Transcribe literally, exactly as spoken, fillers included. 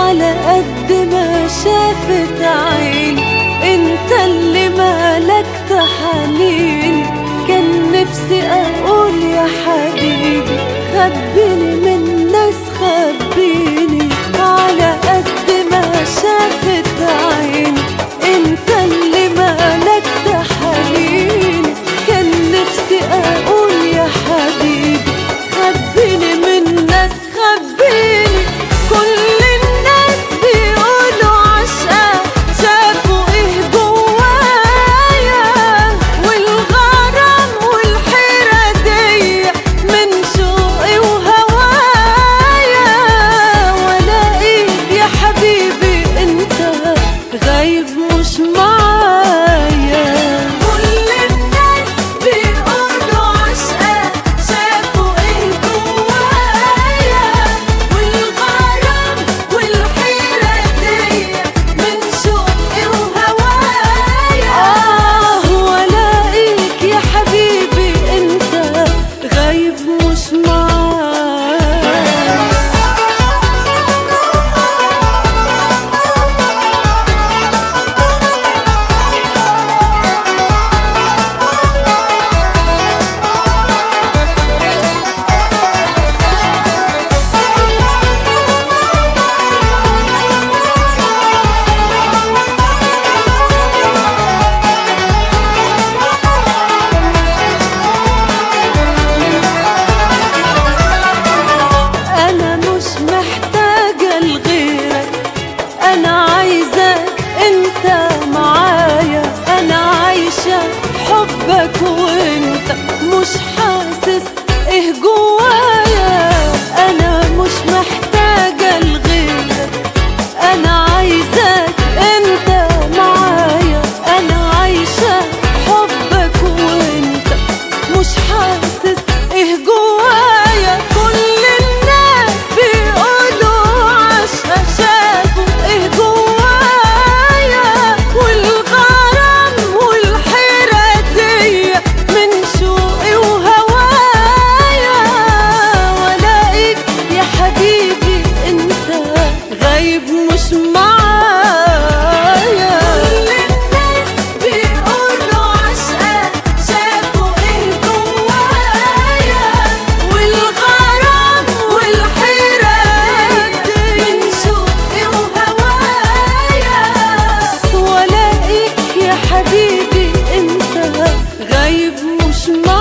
على قد ما شافت عيني انت اللي ملكت حنيني. كان نفسي اقول يا حبيبي خبيني من ناس خبيني. على قد ما شافت عيني انت اللي ملكت حنيني. كان نفسي اقول يا حبيبي خبيني من ناس خبيني. كل الناس بيقولوا عشقة شافوا ايه جوايا، والغرام والحيرة دي من شوقي وهوايا. والاقيك يا حبيبي انت غايب مش معايا. كل الناس بيقولوا عشقة شافوا ايه جوايا، والغرام والحيرة دي من شوقي وهوايا. آه والاقيك يا حبيبي انت غايب مش معايا. أنا مش محتاجة لغيرك، أنا عايزاك أنت معايا. أنا عايشة حبك وأنت مش حاسس إيه جوايا. أنا مش محتاجة لغيرك، أنا عايزاك أنت معايا. أنا عايشة حبك وأنت مش حاسس إيه جوايا. كل الناس بيقولوا عشقة شافوا إيه جوايا، والغرام والحيرة دي من شوقي وهوايا. والاقيك يا حبيبي انت غايب مش معايا. كل الناس بيقولوا عشقة شافوا ايه جوايا، والغرام والحيرة دي من شوقي وهوايا. والاقيك يا حبيبي انت غايب مش معايا.